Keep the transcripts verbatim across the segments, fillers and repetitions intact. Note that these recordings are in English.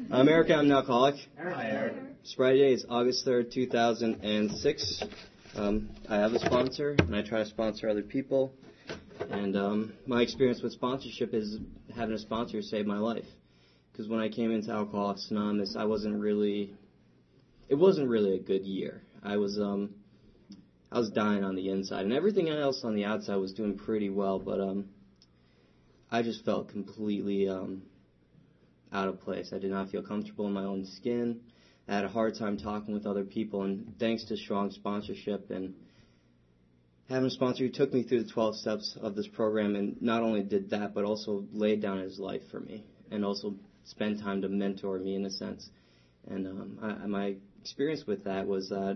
I'm Eric. I'm an alcoholic. Hi, Eric. Sobriety Day is August third, two thousand six. Um, I have a sponsor, and I try to sponsor other people. And um, my experience with sponsorship is having a sponsor saved my life. Because when I came into Alcoholics Anonymous, I wasn't really, it wasn't really a good year. I was, um, I was dying on the inside, and everything else on the outside was doing pretty well. But um, I just felt completely um, out of place. I did not feel comfortable in my own skin. I had a hard time talking with other people, and thanks to strong sponsorship and having a sponsor who took me through the twelve steps of this program, and not only did that, but also laid down his life for me, and also spent time to mentor me in a sense. And um, I, my experience with that was that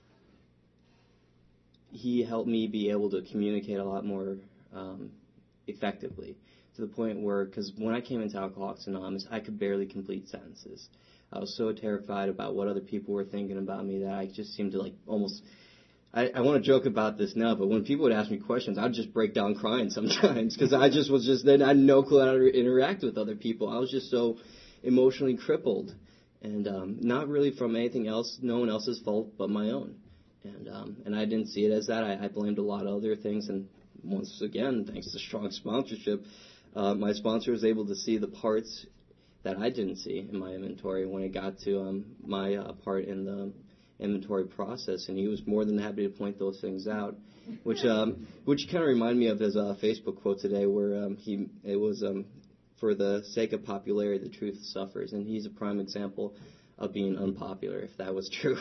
he helped me be able to communicate a lot more um, effectively, to the point where, because when I came into Alcoholics Anonymous, I could barely complete sentences. I was so terrified about what other people were thinking about me that I just seemed to like almost, I, I want to joke about this now, but when people would ask me questions, I'd just break down crying sometimes, because I just was just, then I had no clue how to interact with other people. I was just so emotionally crippled, and um, not really from anything else, no one else's fault but my own. And um, and I didn't see it as that. I, I blamed a lot of other things, and once again, thanks to strong sponsorship, uh, my sponsor was able to see the parts that I didn't see in my inventory when it got to um, my uh, part in the inventory process, and he was more than happy to point those things out, which um, which kind of reminded me of his uh, Facebook quote today, where um, he it was um, for the sake of popularity, the truth suffers, and he's a prime example of being unpopular, if that was true.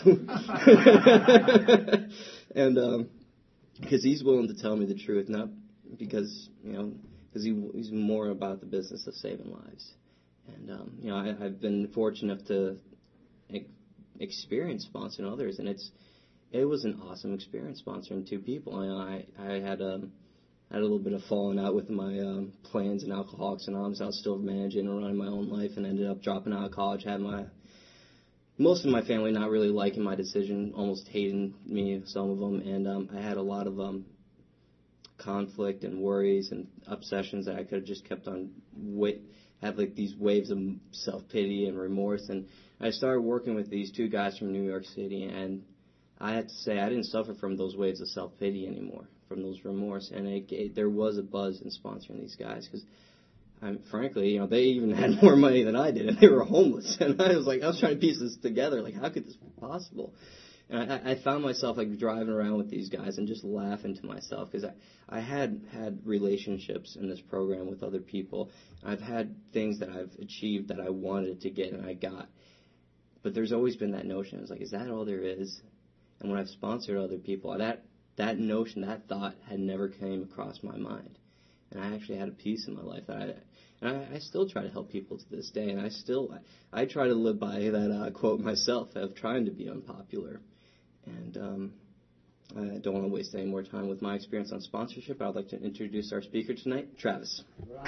And um, because he's willing to tell me the truth, not because, you know, because he, he's more about the business of saving lives. And, um, you know, I, I've been fortunate enough to ex- experience sponsoring others, and it's it was an awesome experience sponsoring two people. I I, I had um had a little bit of falling out with my um, plans in Alcoholics Anonymous. I was still managing and running my own life, and ended up dropping out of college. Had my most of my family not really liking my decision, almost hating me, some of them, and um, I had a lot of um, conflict and worries and obsessions that I could have just kept on wait. Have like these waves of self-pity and remorse, and I started working with these two guys from New York City, and I had to say I didn't suffer from those waves of self-pity anymore, from those remorse, and it, it, there was a buzz in sponsoring these guys, because I'm frankly, you know, they even had more money than I did, and they were homeless, and I was like, I was trying to piece this together, like, how could this be possible? And I, I found myself like driving around with these guys and just laughing to myself, because I, I had had relationships in this program with other people. I've had things that I've achieved that I wanted to get and I got. But there's always been that notion. It's like, is that all there is? And when I've sponsored other people, that that notion, that thought had never came across my mind. And I actually had a peace in my life that I, and I, I still try to help people to this day. And I still, I, I try to live by that uh, quote myself of trying to be unpopular. And um, I don't want to waste any more time with my experience on sponsorship. I'd like to introduce our speaker tonight, Travis.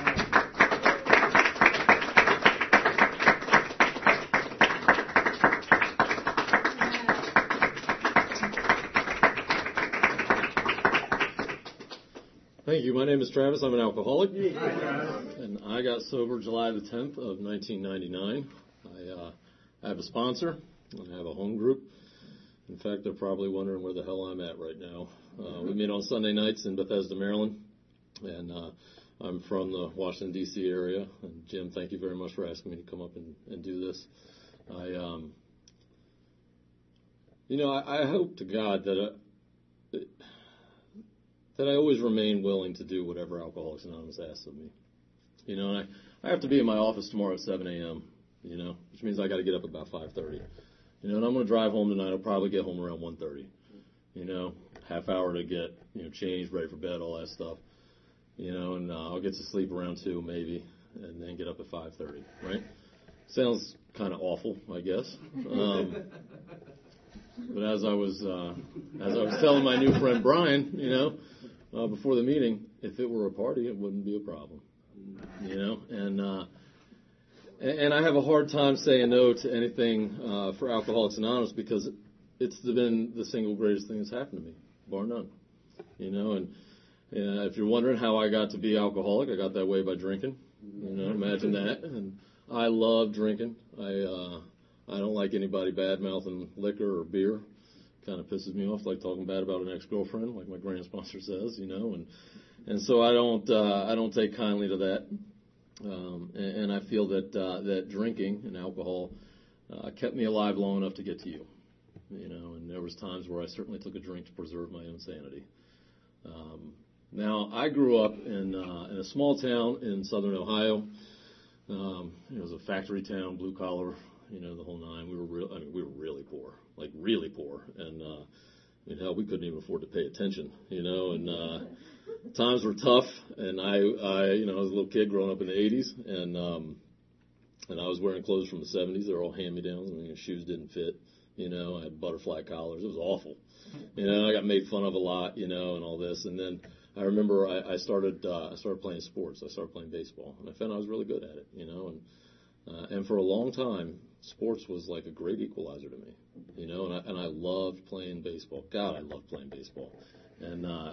Thank you. My name is Travis. I'm an alcoholic. Hi, Travis. And I got sober July the tenth of nineteen ninety-nine. I, uh, I have a sponsor. I have a home group. In fact, they're probably wondering where the hell I'm at right now. Uh, we meet on Sunday nights in Bethesda, Maryland, and uh, I'm from the Washington, D C area. And Jim, thank you very much for asking me to come up and, and do this. I, um, you know, I, I hope to God that I, that I always remain willing to do whatever Alcoholics Anonymous asks of me. You know, and I, I have to be in my office tomorrow at seven a.m., you know, which means I got to get up about five thirty. You know, and I'm going to drive home tonight. I'll probably get home around one thirty. You know, half hour to get, you know, changed, ready for bed, all that stuff. You know, and uh, I'll get to sleep around two maybe, and then get up at five thirty, right? Sounds kind of awful, I guess. Um, but as I was uh, as I was telling my new friend Brian, you know, uh, before the meeting, if it were a party, it wouldn't be a problem. You know, and uh, and I have a hard time saying no to anything uh, for Alcoholics Anonymous, because it's been the single greatest thing that's happened to me, bar none. You know, and uh, if you're wondering how I got to be alcoholic, I got that way by drinking. You know, imagine that. And I love drinking. I uh, I don't like anybody bad-mouthing liquor or beer. Kind of pisses me off, like talking bad about an ex-girlfriend, like my grand sponsor says, you know. And and so I don't uh, I don't take kindly to that. Um, and, and I feel that uh, that drinking and alcohol uh, kept me alive long enough to get to you, you know. And there was times where I certainly took a drink to preserve my own sanity. Um, now I grew up in uh, in a small town in southern Ohio. Um, it was a factory town, blue collar, you know, the whole nine. We were real. I mean, we were really poor, like really poor, and uh, I mean, hell, we couldn't even afford to pay attention, you know. And uh, times were tough, and I, I, you know, I was a little kid growing up in the eighties, and um, and I was wearing clothes from the seventies. They were all hand-me-downs. I mean, shoes didn't fit, you know. I had butterfly collars. It was awful, you know. I got made fun of a lot, you know, and all this, and then. I remember I, I started uh, I started playing sports. I started playing baseball, and I found I was really good at it, you know. And uh, and for a long time, sports was like a great equalizer to me, you know. And I and I loved playing baseball. God, I loved playing baseball. And uh,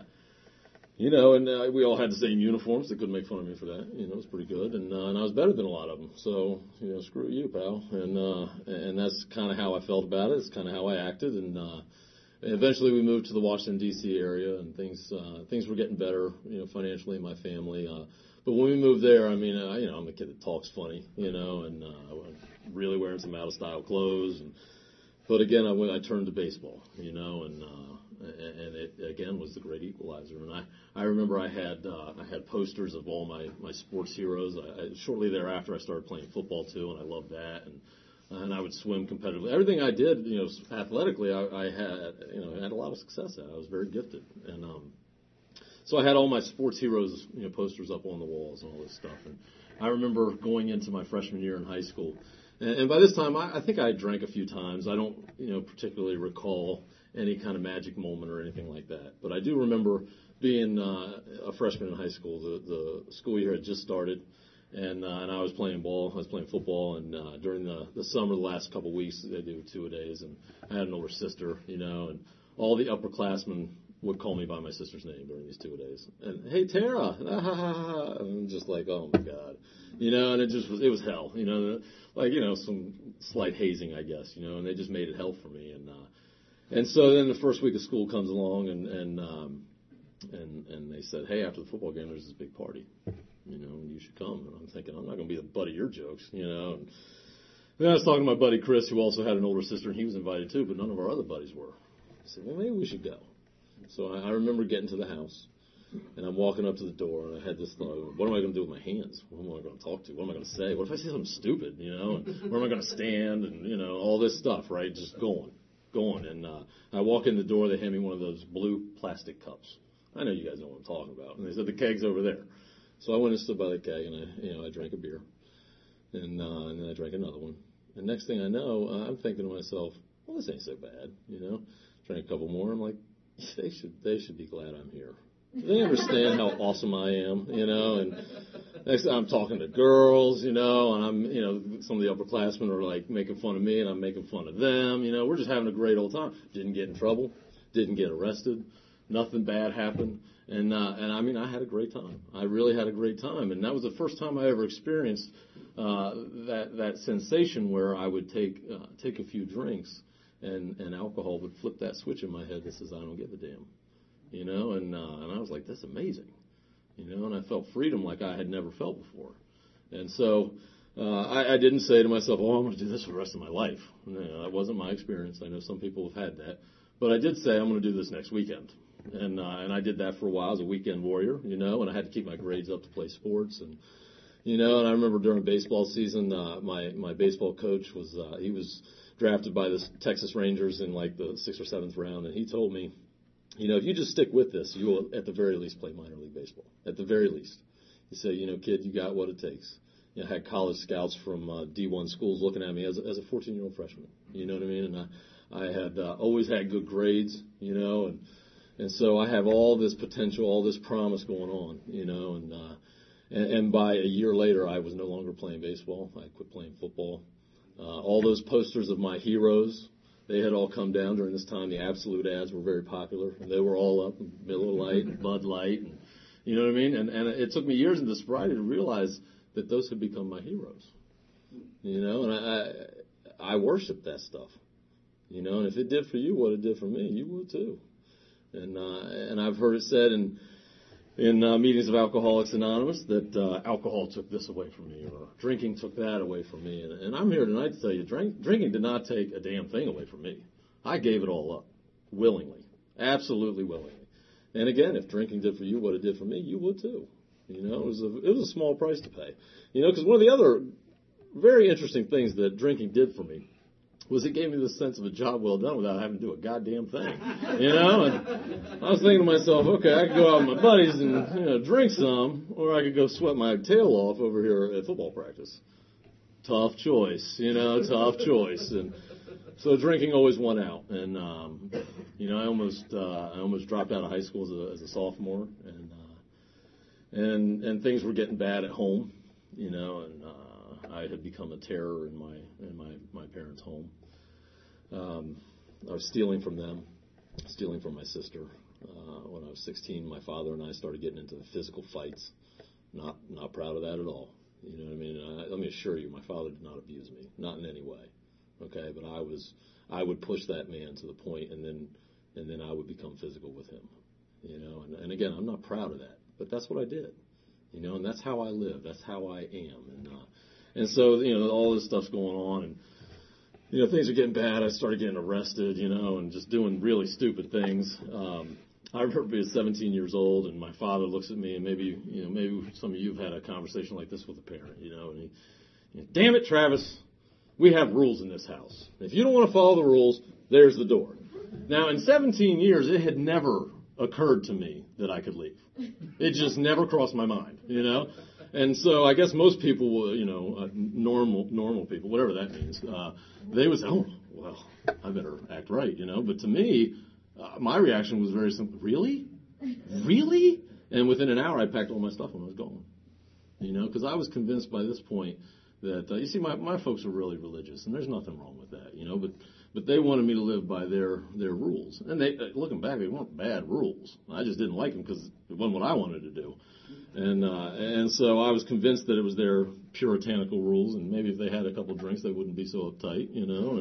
you know, and uh, we all had the same uniforms. They couldn't make fun of me for that. You know, it was pretty good, and uh, and I was better than a lot of them. So you know, screw you, pal. And uh, and that's kind of how I felt about it. It's kind of how I acted, and. Uh, Eventually, we moved to the Washington, D C area, and things uh, things were getting better, you know, financially in my family. Uh, but when we moved there, I mean, uh, you know, I'm a kid that talks funny, you know, and uh, I was really wearing some out-of-style clothes. And, but again, I went, I turned to baseball, you know, and uh, and it again was the great equalizer. And I, I remember I had uh, I had posters of all my my sports heroes. I, I, shortly thereafter, I started playing football too, and I loved that. And And I would swim competitively. Everything I did, you know, athletically, I, I had, you know, had a lot of success at. I was very gifted, and um, so I had all my sports heroes, you know, posters up on the walls and all this stuff. And I remember going into my freshman year in high school, and, and by this time, I, I think I drank a few times. I don't, you know, particularly recall any kind of magic moment or anything like that. But I do remember being uh, a freshman in high school. The the school year had just started. And uh, and I was playing ball. I was playing football, and uh, during the the summer, the last couple of weeks, they do two a days. And I had an older sister, you know, and all the upperclassmen would call me by my sister's name during these two a days. And hey, Tara, and I'm just like, oh my God, you know. And it just was it was hell, you know, like you know some slight hazing, I guess, you know. And they just made it hell for me. And uh, and so then the first week of school comes along, and and um, and and they said, hey, after the football game, there's this big party. You know, you should come. And I'm thinking, I'm not going to be the butt of your jokes, you know. And then I was talking to my buddy Chris, who also had an older sister, and he was invited too, but none of our other buddies were. I said, well, maybe we should go. So I, I remember getting to the house, and I'm walking up to the door, and I had this thought, what am I going to do with my hands? What am I going to talk to? What am I going to say? What if I say something stupid, you know? And where am I going to stand? And, you know, all this stuff, right? Just going, going. And uh, I walk in the door, they hand me one of those blue plastic cups. I know you guys know what I'm talking about. And they said, the keg's over there. So I went and stood by the keg, and I, you know, I drank a beer, and uh, and then I drank another one. And next thing I know, uh, I'm thinking to myself, well, this ain't so bad, you know. Drank a couple more. I'm like, they should they should be glad I'm here. Do they understand how awesome I am, you know? And next thing I'm talking to girls, you know, and I'm, you know, some of the upperclassmen are like making fun of me, and I'm making fun of them. You know, we're just having a great old time. Didn't get in trouble. Didn't get arrested. Nothing bad happened. And, uh, and I mean, I had a great time. I really had a great time. And that was the first time I ever experienced uh, that that sensation where I would take uh, take a few drinks and, and alcohol would flip that switch in my head that says, I don't give a damn. You know, and uh, and I was like, that's amazing. You know, and I felt freedom like I had never felt before. And so uh, I, I didn't say to myself, oh, I'm going to do this for the rest of my life. No, that wasn't my experience. I know some people have had that. But I did say, I'm going to do this next weekend. And uh, and I did that for a while as a weekend warrior, you know, and I had to keep my grades up to play sports. And, you know, and I remember during baseball season, uh, my, my baseball coach was, uh, he was drafted by the Texas Rangers in like the sixth or seventh round. And he told me, you know, if you just stick with this, you will at the very least play minor league baseball. At the very least. He said, you know, kid, you got what it takes. You know, I had college scouts from uh, D one schools looking at me as a, as a fourteen-year-old freshman. You know what I mean? And I, I had uh, always had good grades, you know, and And so I have all this potential, all this promise going on, you know, and, uh, and, and by a year later, I was no longer playing baseball. I quit playing football. Uh, all those posters of my heroes, they had all come down during this time. The Absolute ads were very popular, and they were all up, Miller Lite and Bud Light, and you know what I mean? And, and it took me years into sobriety to realize that those had become my heroes. you know, and I, I, I worship that stuff, you know, and if it did for you what it did for me, you would too. And, uh, and I've heard it said in, in uh, meetings of Alcoholics Anonymous that uh, alcohol took this away from me, or drinking took that away from me. And, and I'm here tonight to tell you, drink, drinking did not take a damn thing away from me. I gave it all up, willingly, absolutely willingly. And again, if drinking did for you what it did for me, you would too. You know, it was a, it was a small price to pay. You know, because one of the other very interesting things that drinking did for me was it gave me this sense of a job well done without having to do a goddamn thing. You know, and I was thinking to myself, okay, I could go out with my buddies and, you know, drink some, or I could go sweat my tail off over here at football practice. Tough choice, you know, tough choice. And so drinking always won out. And, um, you know, I almost uh, I almost dropped out of high school as a, as a sophomore, and uh, and and things were getting bad at home, you know, and uh, I had become a terror in my in my, my parents' home. Um, I was stealing from them, stealing from my sister. Uh, when I was sixteen, my father and I started getting into physical fights. Not not proud of that at all. You know what I mean? I, let me assure you, my father did not abuse me, not in any way. Okay, but I was I would push that man to the point, and then and then I would become physical with him. You know, and, and again, I'm not proud of that, but that's what I did. You know, and that's how I live. That's how I am. And uh, and so you know, all this stuff's going on, and you know, things are getting bad. I started getting arrested, you know, and just doing really stupid things. Um, I remember being seventeen years old, and my father looks at me, and maybe, you know, maybe some of you have had a conversation like this with a parent, you know, and he, you know, damn it, Travis, we have rules in this house. If you don't want to follow the rules, there's the door. Now, in seventeen years, it had never occurred to me that I could leave. It just never crossed my mind, you know. And so I guess most people, you know, uh, normal normal people, whatever that means, uh, they would say, oh, well, I better act right, you know. But to me, uh, my reaction was very simple. Really? Really? And within an hour, I packed all my stuff and I was gone, you know, because I was convinced by this point that, uh, you see, my, my folks are really religious, and there's nothing wrong with that, you know, but but they wanted me to live by their, their rules. And they, uh, looking back, they weren't bad rules. I just didn't like them because it wasn't what I wanted to do. And uh, and so I was convinced that it was their puritanical rules, and maybe if they had a couple of drinks, they wouldn't be so uptight, you know,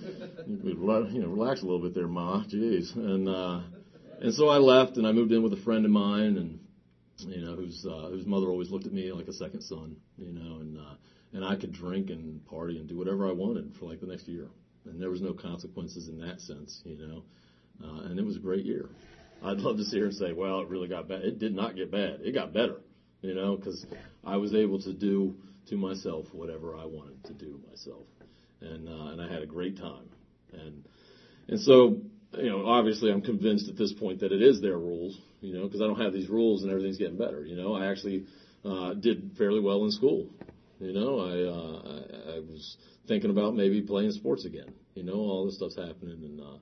and we'd, you know, relax a little bit there, Ma, jeez. And uh, and so I left, and I moved in with a friend of mine, and you know, whose uh, whose mother always looked at me like a second son, you know, and uh, and I could drink and party and do whatever I wanted for like the next year, and there was no consequences in that sense, you know, uh, and it was a great year. I'd love to sit here and say, well, it really got bad. It did not get bad. It got better, you know, because I was able to do to myself whatever I wanted to do myself, and uh, and I had a great time, and and so, you know, obviously I'm convinced at this point that it is their rules, you know, because I don't have these rules and everything's getting better, you know. I actually uh, did fairly well in school, you know. I, uh, I I was thinking about maybe playing sports again, you know. All this stuff's happening, and uh,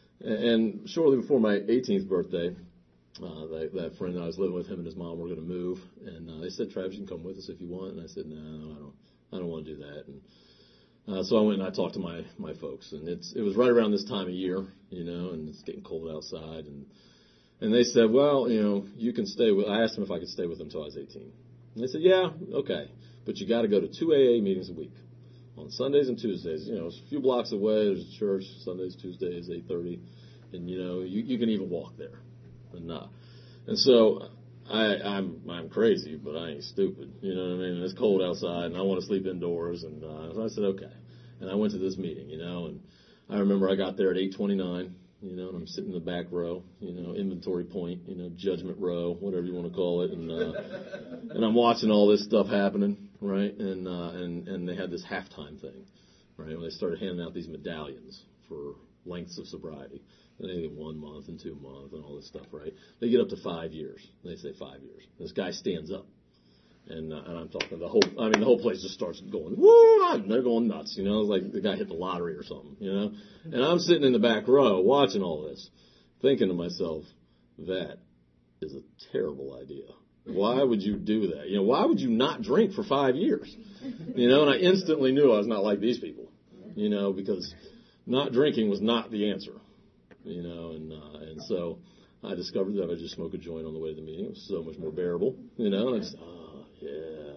And shortly before my eighteenth birthday, uh, that, that friend that I was living with, him and his mom were going to move, and uh, they said, "Travis, you can come with us if you want." And I said, "No, I don't. I don't want to do that." And uh, so I went and I talked to my my folks, and it's it was right around this time of year, you know, and it's getting cold outside, and and they said, "Well, you know, you can stay with." I asked them if I could stay with them until I was eighteen, and they said, "Yeah, okay, but you got to go to two A A meetings a week." On Sundays and Tuesdays, you know, it's a few blocks away. There's a church. Sundays, Tuesdays, eight thirty, and you know, you, you can even walk there. And uh, and so I, I'm I'm crazy, but I ain't stupid. You know what I mean? And it's cold outside, and I want to sleep indoors. And uh, so I said, okay. And I went to this meeting, you know, and I remember I got there at eight twenty-nine, you know, and I'm sitting in the back row, you know, inventory point, you know, judgment row, whatever you want to call it, and uh, and I'm watching all this stuff happening. Right, and uh, and and they had this halftime thing, right? When they started handing out these medallions for lengths of sobriety, and they get one month and two months and all this stuff, right? They get up to five years. They say five years. This guy stands up, and uh, and I'm talking the whole. I mean, the whole place just starts going woo, and they're going nuts, you know. It's like the guy hit the lottery or something, you know. And I'm sitting in the back row watching all this, thinking to myself, that is a terrible idea. Why would you do that? You know, why would you not drink for five years? You know, and I instantly knew I was not like these people, you know, because not drinking was not the answer, you know, and uh, and so I discovered that I would just smoke a joint on the way to the meeting. It was so much more bearable, you know, and I just, oh, yeah,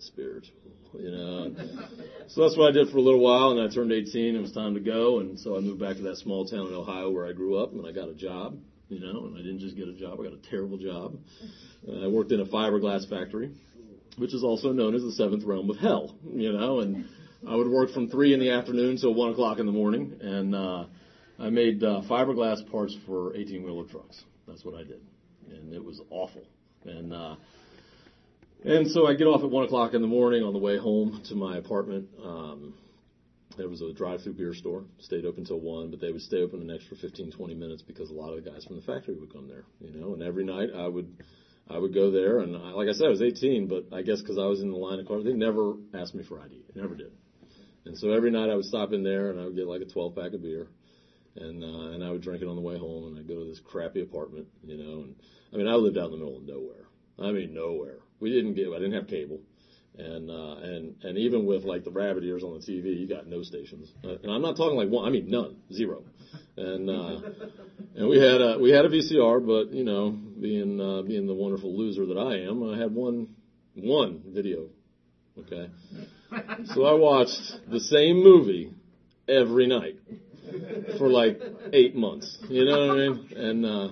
spiritual, you know. And so that's what I did for a little while, and I turned eighteen. It was time to go, and so I moved back to that small town in Ohio where I grew up, and I got a job, you know, and I didn't just get a job. I got a terrible job. And I worked in a fiberglass factory, which is also known as the seventh realm of hell, you know, and I would work from three in the afternoon till one o'clock in the morning, and uh, I made uh, fiberglass parts for eighteen-wheeler trucks. That's what I did, and it was awful. And uh, and so I get off at one o'clock in the morning on the way home to my apartment. Um, there was a drive-through beer store, stayed open till one, but they would stay open an extra fifteen, twenty minutes because a lot of the guys from the factory would come there, you know, and every night I would I would go there, and I, like I said, I was eighteen, but I guess because I was in the line of cars, they never asked me for I D. They never did. And so every night I would stop in there, and I would get like a twelve-pack of beer, and uh, and I would drink it on the way home, and I'd go to this crappy apartment, you know. And I mean, I lived out in the middle of nowhere. I mean, nowhere. We didn't get, I didn't have cable, and uh, and and even with like the rabbit ears on the T V, you got no stations. Uh, and I'm not talking like one, I mean none, zero. And uh, and we had a we had a V C R, but you know, being uh, being the wonderful loser that I am, I had one one video. Okay. So I watched the same movie every night for like eight months. You know what I mean? And uh,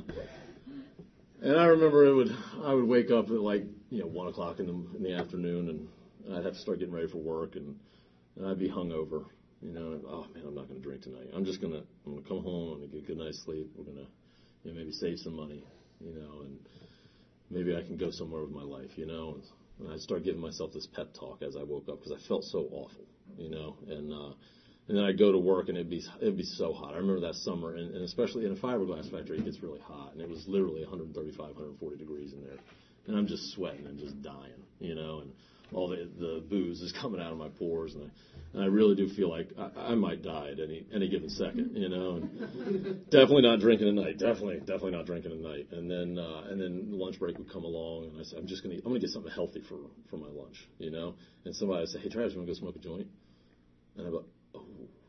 and I remember it would I would wake up at like you know one o'clock in the in the afternoon, and I'd have to start getting ready for work, and, and I'd be hungover. You know, and, oh man, I'm not going to drink tonight. I'm just gonna I'm gonna come home. I'm gonna get a good night's sleep. We're gonna you know, maybe save some money. You know, and maybe I can go somewhere with my life. You know. And I'd start giving myself this pep talk as I woke up because I felt so awful, you know. And uh, and then I'd go to work and it'd be it'd be so hot. I remember that summer, and, and especially in a fiberglass factory, it gets really hot, and it was literally one thirty-five, one forty degrees in there, and I'm just sweating and just dying, you know. And all the the booze is coming out of my pores, and I and I really do feel like I, I might die at any any given second, you know. And definitely not drinking at night. Definitely, definitely not drinking at night. And then uh, and then lunch break would come along, and I said, I'm just gonna I'm gonna get something healthy for for my lunch, you know. And somebody would say, Hey, Travis, you want to go smoke a joint? And I go, Oh,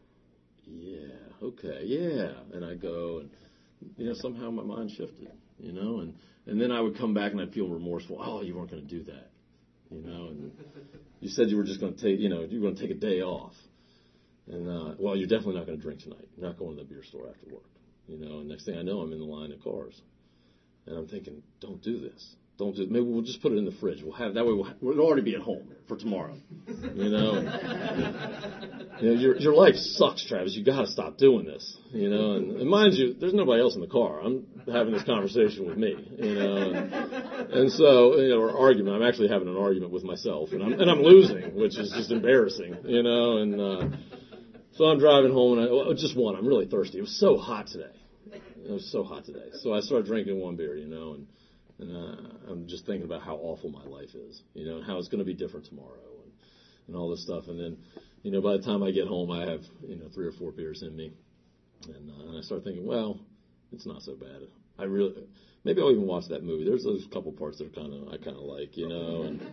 yeah, okay, yeah. And I go, and you know, somehow my mind shifted, you know. And and then I would come back and I'd feel remorseful. Oh, you weren't gonna do that. You know, and you said you were just going to take, you know, you were going to take a day off. And, uh, well, you're definitely not going to drink tonight. You're not going to the beer store after work. You know, and next thing I know, I'm in the line of cars. And I'm thinking, don't do this. Don't do it. Maybe we'll just put it in the fridge. We'll have, that way we'll, we'll already be at home for tomorrow. You know, and, you know your, your life sucks, Travis. You got to stop doing this. You know, and, and mind you, there's nobody else in the car. I'm having this conversation with me, you know, and, and so, you know, our argument, I'm actually having an argument with myself, and I'm, and I'm losing, which is just embarrassing, you know, and, uh, so I'm driving home, and I, well, just one, I'm really thirsty. It was so hot today. It was so hot today. So I started drinking one beer, you know, and, and, uh, I'm just thinking about how awful my life is, you know, and how it's going to be different tomorrow, and, and all this stuff. And then, you know, by the time I get home, I have, you know, three or four beers in me, and, uh, and I start thinking, well, it's not so bad. I really, maybe I'll even watch that movie. There's those couple parts that are kind of, I kind of like, you know, and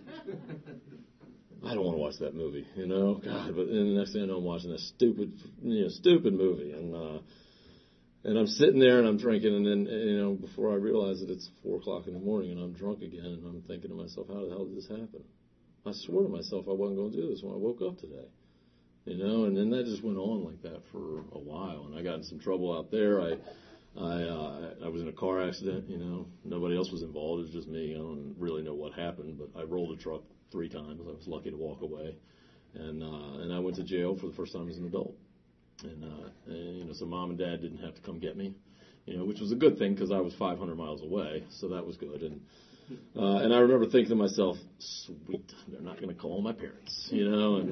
I don't want to watch that movie, you know, God, but then the next thing I know, I'm watching that stupid, you know, stupid movie, and, uh, and I'm sitting there and I'm drinking, and then, you know, before I realize it, it's four o'clock in the morning and I'm drunk again, and I'm thinking to myself, how the hell did this happen? I swore to myself I wasn't going to do this when I woke up today. You know, and then that just went on like that for a while, and I got in some trouble out there. I, I, uh, I was in a car accident. You know, nobody else was involved. It was just me. I don't really know what happened, but I rolled a truck three times. I was lucky to walk away, and uh, and I went to jail for the first time as an adult. And, uh, and you know, so mom and dad didn't have to come get me, you know, which was a good thing because I was five hundred miles away, so that was good. And Uh, and I remember thinking to myself, sweet, they're not going to call my parents, you know, and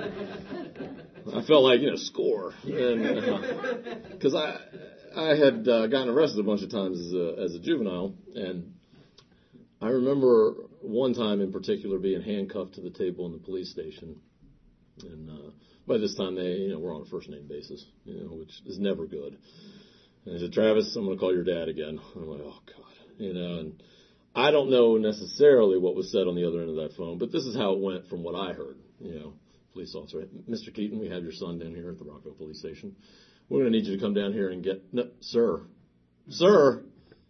uh, I felt like, you know, score. And because uh, I, I had uh, gotten arrested a bunch of times as a, as a juvenile, and I remember one time in particular being handcuffed to the table in the police station. And uh, by this time, they, you know, we're on a first-name basis, you know, which is never good. And I said, Travis, I'm going to call your dad again. I'm like, oh, God, you know, and I don't know necessarily what was said on the other end of that phone, but this is how it went from what I heard. You know, police officer, Mister Keaton, we have your son down here at the Rockville Police Station. We're going to need you to come down here and get, no, sir, sir,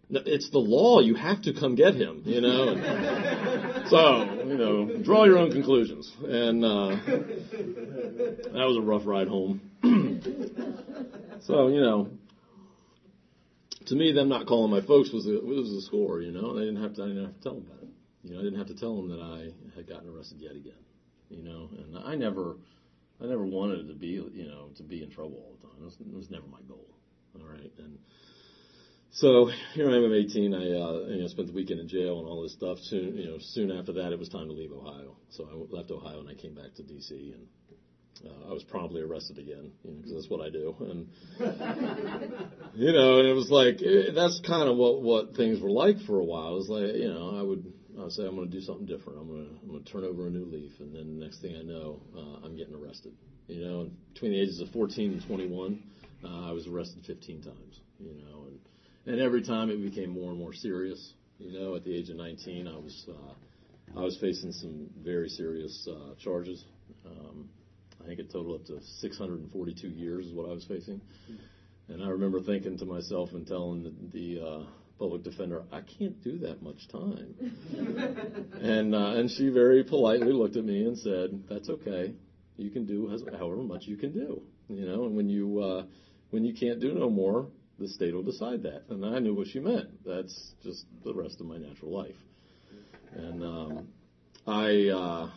it's the law. You have to come get him, you know. And so, you know, draw your own conclusions. And uh, that was a rough ride home. So, you know, to me, them not calling my folks was a, was a score, you know. And I didn't have to. I didn't have to tell them about it. You know, I didn't have to tell them that I had gotten arrested yet again. You know, and I never, I never wanted to be, you know, to be in trouble all the time. It was, it was never my goal. All right, and so here I am. I'm eighteen. I uh, you know spent the weekend in jail and all this stuff. Soon, you know, soon after that, it was time to leave Ohio. So I left Ohio and I came back to D C and uh, I was promptly arrested again, you know, because that's what I do. And you know, and it was like it, that's kind of what what things were like for a while. It was like, you know, I would I would say I'm going to do something different. I'm going to I'm going to turn over a new leaf, and then the next thing I know, uh, I'm getting arrested. You know, and between the ages of fourteen and twenty-one, uh, I was arrested fifteen times. You know, and and every time it became more and more serious. You know, at the age of nineteen, I was uh, I was facing some very serious uh, charges. Um, I think it totaled up to six hundred forty-two years is what I was facing. And I remember thinking to myself and telling the, the uh, public defender, I can't do that much time. and uh, and she very politely looked at me and said, that's okay. You can do however much you can do. You know, and when you uh, when you can't do no more, the state will decide that. And I knew what she meant. That's just the rest of my natural life. And um, I uh,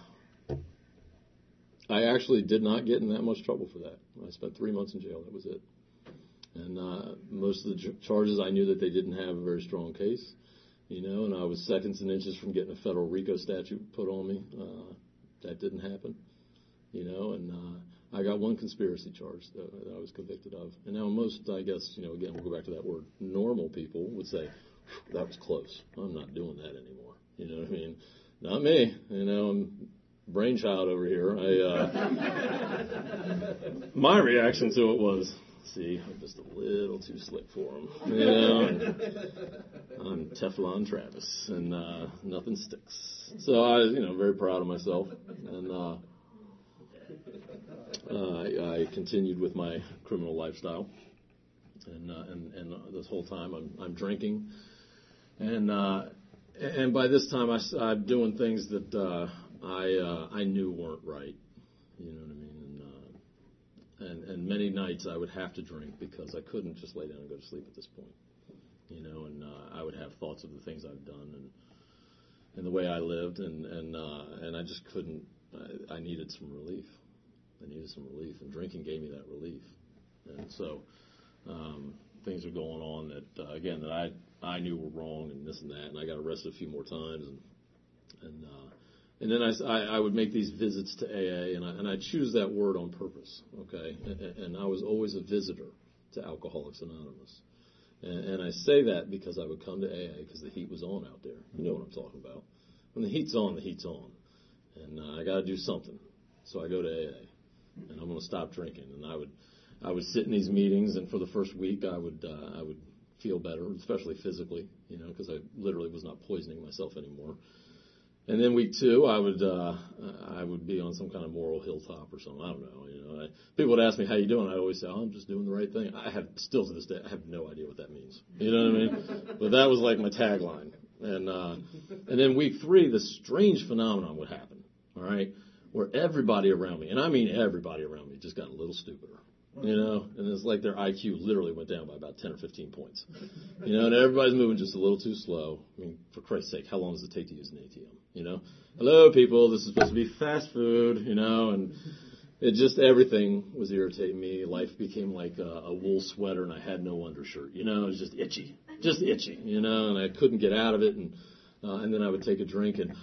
I actually did not get in that much trouble for that. I spent three months in jail. That was it. And uh, most of the ch- charges, I knew that they didn't have a very strong case, you know, and I was seconds and inches from getting a federal RICO statute put on me. Uh, that didn't happen, you know, and uh, I got one conspiracy charge that, that I was convicted of. And now most, I guess, you know, again, we'll go back to that word, normal people would say, that was close. I'm not doing that anymore. You know what I mean? Not me. You know, I'm brainchild over here. I, uh, my reaction to it was, see, I'm just a little too slick for him. You know, and I'm Teflon Travis, and uh, nothing sticks. So I was, you know, very proud of myself, and uh, uh, I, I continued with my criminal lifestyle, and uh, and and this whole time I'm I'm drinking, and uh, and by this time I, I'm doing things that uh, I uh, I knew weren't right. You know what I mean? And, and many nights I would have to drink because I couldn't just lay down and go to sleep at this point, you know. And uh, I would have thoughts of the things I've done and and the way I lived, and and uh, and I just couldn't. I, I needed some relief. I needed some relief, and drinking gave me that relief. And so um, things are going on that uh, again that I I knew were wrong and this and that, and I got arrested a few more times, and and. Uh, And then I, I, I would make these visits to A A, and I, and I choose that word on purpose, okay? And, and I was always a visitor to Alcoholics Anonymous. And, and I say that because I would come to A A because the heat was on out there. You know what I'm talking about. When the heat's on, the heat's on. And uh, I got to do something. So I go to A A, and I'm going to stop drinking. And I would I would sit in these meetings, and for the first week I would uh, I would feel better, especially physically, you know, because I literally was not poisoning myself anymore. And then week two, I would uh, I would be on some kind of moral hilltop or something. I don't know. You know, I, people would ask me, "How you doing?" I always say, "Oh, I'm just doing the right thing." I have still to this day, I have no idea what that means. You know what I mean? But that was like my tagline. And uh, and then week three, this strange phenomenon would happen. All right, where everybody around me, and I mean everybody around me, just got a little stupider. You know, and it's like their I Q literally went down by about ten or fifteen points. You know, and everybody's moving just a little too slow. I mean, for Christ's sake, how long does it take to use an A T M? You know, hello, people, this is supposed to be fast food, you know, and it just, everything was irritating me. Life became like a, a wool sweater, and I had no undershirt. You know, it was just itchy, just itchy, you know, and I couldn't get out of it. And uh, and then I would take a drink and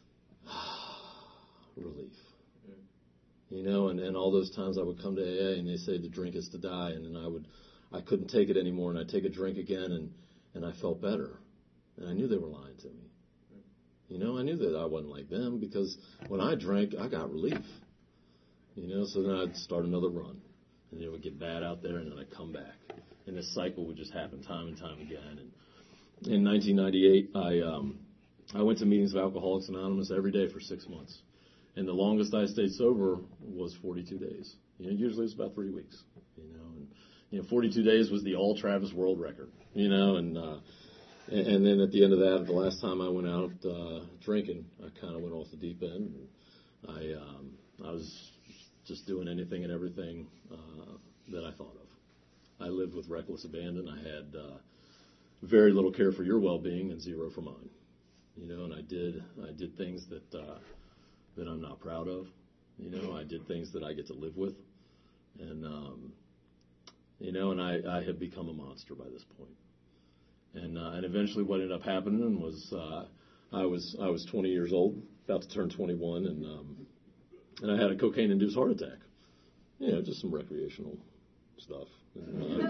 relief. You know, and, and all those times I would come to A A and they say to drink is to die, and then I would, I couldn't take it anymore, and I'd take a drink again, and, and I felt better. And I knew they were lying to me. You know, I knew that I wasn't like them because when I drank, I got relief. You know, so then I'd start another run, and it would get bad out there, and then I'd come back. And this cycle would just happen time and time again. And in nineteen ninety-eight, I, um, I went to meetings of Alcoholics Anonymous every day for six months. And the longest I stayed sober was forty-two days. You know, usually it's about three weeks. You know, and you know, forty-two days was the all Travis world record. You know, and uh, and, and then at the end of that, the last time I went out uh, drinking, I kind of went off the deep end. I um, I was just doing anything and everything uh, that I thought of. I lived with reckless abandon. I had uh, very little care for your well-being and zero for mine. You know, and I did I did things that uh, that I'm not proud of. You know, I did things that I get to live with, and um, you know, and I, I had become a monster by this point. And uh, and eventually, what ended up happening was uh, I was I was twenty years old, about to turn twenty-one, and um, and I had a cocaine-induced heart attack. You know, just some recreational stuff. And,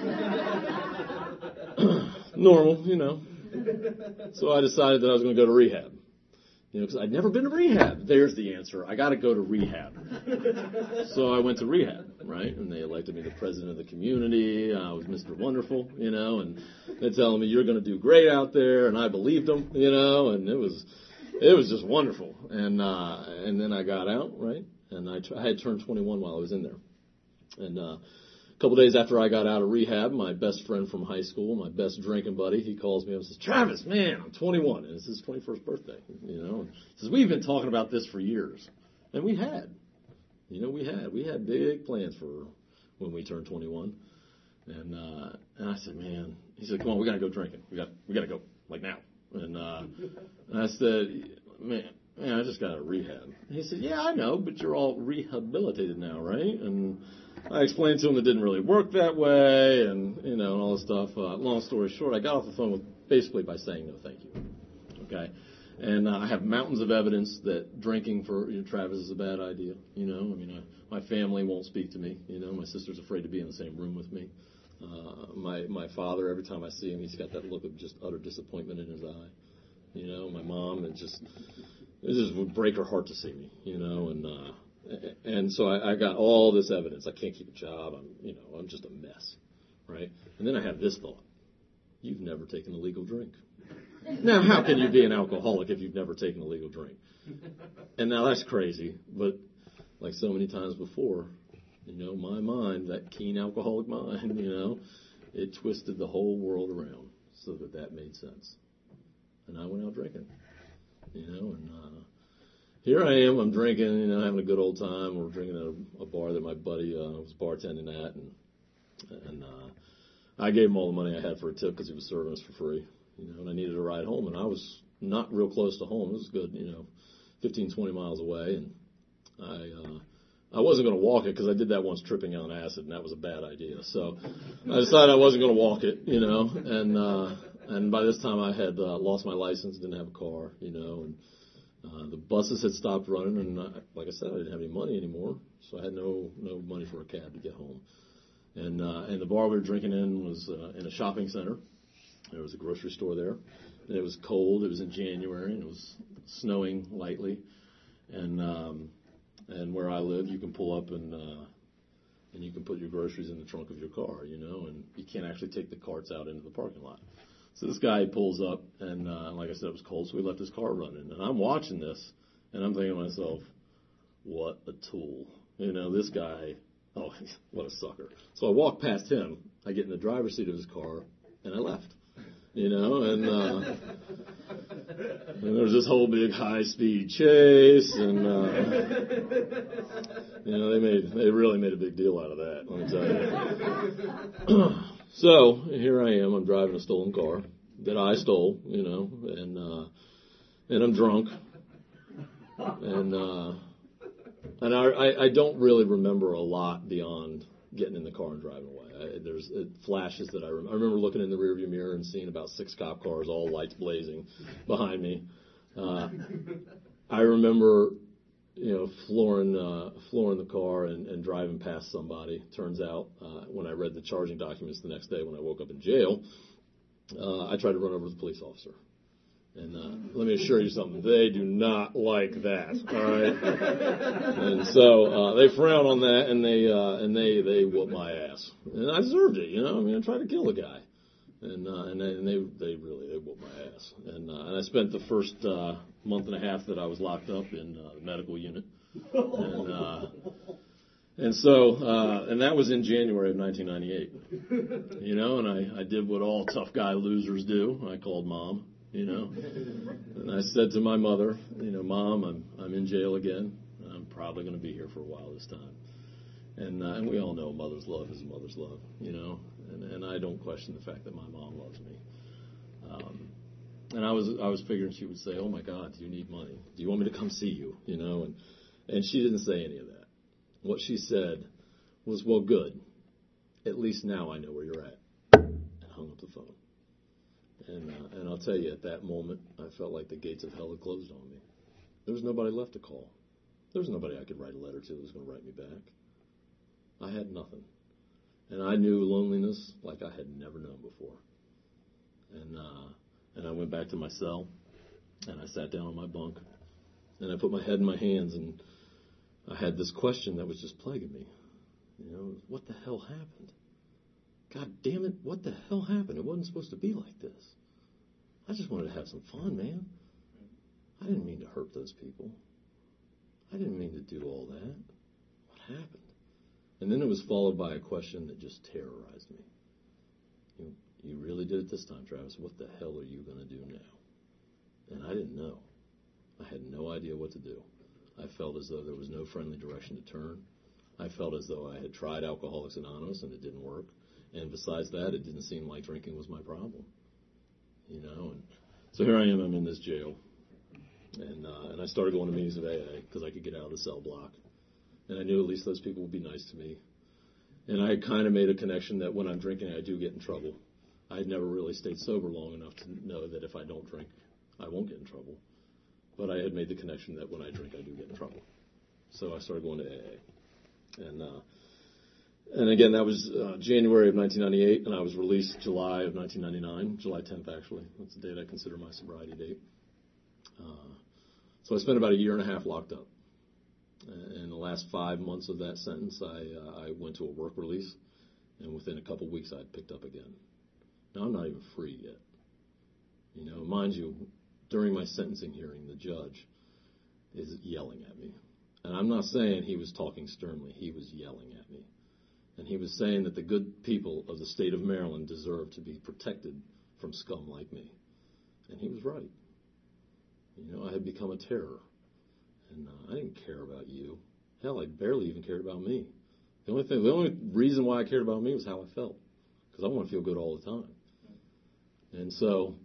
uh, normal, you know. So I decided that I was going to go to rehab. You know, because I'd never been to rehab. There's the answer. I got to go to rehab. So I went to rehab, right? And they elected me the president of the community. I was Mister Wonderful, you know, and they're telling me you're going to do great out there, and I believed them, you know, and it was it was just wonderful. And uh, and then I got out, right? And I, t- I had turned twenty-one while I was in there. And uh, a couple days after I got out of rehab, my best friend from high school, my best drinking buddy, he calls me up and says, Travis, man, I'm twenty-one, and it's his twenty-first birthday, you know. And he says, we've been talking about this for years. And we had. You know, we had. We had big plans for when we turned twenty-one. And uh, and I said, man, he said, come on, we got to go drinking. We got we got to go, like now. And, uh, and I said, man, man, I just got out of rehab. And he said, yeah, I know, but you're all rehabilitated now, right? And I explained to him it didn't really work that way, and, you know, and all this stuff. Uh, long story short, I got off the phone with basically by saying no thank you, okay? And uh, I have mountains of evidence that drinking for you know, Travis is a bad idea, you know. I mean, I, my family won't speak to me, you know. My sister's afraid to be in the same room with me. Uh, my my father, every time I see him, he's got that look of just utter disappointment in his eye, you know. My mom, it just, it just would break her heart to see me, you know, and... Uh, And so I, I got all this evidence. I can't keep a job. I'm, you know, I'm just a mess, right? And then I have this thought: you've never taken a legal drink. Now, how can you be an alcoholic if you've never taken a legal drink? And now that's crazy, but like so many times before, you know, my mind, that keen alcoholic mind, you know, it twisted the whole world around so that that made sense. And I went out drinking, you know, and. Uh, Here I am, I'm drinking, you know, having a good old time. We're drinking at a, a bar that my buddy uh, was bartending at, and and uh, I gave him all the money I had for a tip because he was serving us for free, you know, and I needed a ride home, and I was not real close to home. It was good, you know, fifteen, twenty miles away, and I uh, I wasn't going to walk it because I did that once tripping on acid, and that was a bad idea. So I decided I wasn't going to walk it, you know, and uh, and by this time I had uh, lost my license, didn't have a car, you know, and Uh, the buses had stopped running, and uh, like I said, I didn't have any money anymore, so I had no no money for a cab to get home. And uh, and the bar we were drinking in was uh, in a shopping center. There was a grocery store there. And it was cold. It was in January, and it was snowing lightly. And um, and where I live, you can pull up and uh, and you can put your groceries in the trunk of your car, you know, and you can't actually take the carts out into the parking lot. So this guy pulls up, and uh, like I said, it was cold, so we left his car running. And I'm watching this, and I'm thinking to myself, what a tool. You know, this guy, oh, what a sucker. So I walk past him, I get in the driver's seat of his car, and I left. You know, and, uh, and there was this whole big high-speed chase, and, uh, you know, they made, they really made a big deal out of that, let me tell you. So here I am. I'm driving a stolen car that I stole, you know, and uh, and I'm drunk, and uh, and I, I I don't really remember a lot beyond getting in the car and driving away. I, there's it flashes that I remember. I remember looking in the rearview mirror and seeing about six cop cars, all lights blazing, behind me. Uh, I remember. You know, flooring, uh, flooring the car and, and driving past somebody. Turns out, uh, when I read the charging documents the next day when I woke up in jail, uh, I tried to run over the police officer. And uh, let me assure you something, they do not like that, all right? And so uh, they frown on that, and they uh, and they, they whoop my ass. And I deserved it, you know? I mean, I tried to kill the guy. And uh, and, they, and they they really they whooped my ass, and uh, and I spent the first uh, month and a half that I was locked up in uh, the medical unit, and uh, And so, uh, and that was in January of nineteen ninety-eight. You know, and I, I did what all tough guy losers do. I called Mom, you know, and I said to my mother, you know, Mom, I'm I'm in jail again. I'm probably going to be here for a while this time. And, uh, and we all know a mother's love is a mother's love, you know, and, and I don't question the fact that my mom loves me. Um, and I was I was figuring she would say, oh, my God, do you need money? Do you want me to come see you? You know, and, and she didn't say any of that. What she said was, well, good. At least now I know where you're at. And hung up the phone. And, uh, and I'll tell you, at that moment, I felt like the gates of hell had closed on me. There was nobody left to call. There was nobody I could write a letter to that was going to write me back. I had nothing. And I knew loneliness like I had never known before. And uh, and I went back to my cell, and I sat down on my bunk, and I put my head in my hands, and I had this question that was just plaguing me. You know, what the hell happened? God damn it, what the hell happened? It wasn't supposed to be like this. I just wanted to have some fun, man. I didn't mean to hurt those people. I didn't mean to do all that. What happened? And then it was followed by a question that just terrorized me. You, you really did it this time, Travis. What the hell are you going to do now? And I didn't know. I had no idea what to do. I felt as though there was no friendly direction to turn. I felt as though I had tried Alcoholics Anonymous and it didn't work. And besides that, it didn't seem like drinking was my problem. You know, and so here I am. I'm in this jail. And uh, and I started going to meetings of A A because I could get out of the cell block. And I knew at least those people would be nice to me. And I kind of made a connection that when I'm drinking, I do get in trouble. I had never really stayed sober long enough to know that if I don't drink, I won't get in trouble. But I had made the connection that when I drink, I do get in trouble. So I started going to A A. And uh, and again, that was uh, January of nineteen ninety-eight, and I was released July of nineteen ninety-nine, July tenth, actually. That's the date I consider my sobriety date. Uh, so I spent about a year and a half locked up. In the last five months of that sentence, I uh, I went to a work release, and within a couple weeks, I'd picked up again. Now, I'm not even free yet. You know, mind you, during my sentencing hearing, the judge is yelling at me. And I'm not saying he was talking sternly. He was yelling at me. And he was saying that the good people of the state of Maryland deserve to be protected from scum like me. And he was right. You know, I had become a terror. And uh, I didn't care about you. Hell, I barely even cared about me. The only thing, the only reason why I cared about me was how I felt, because I want to feel good all the time. And so,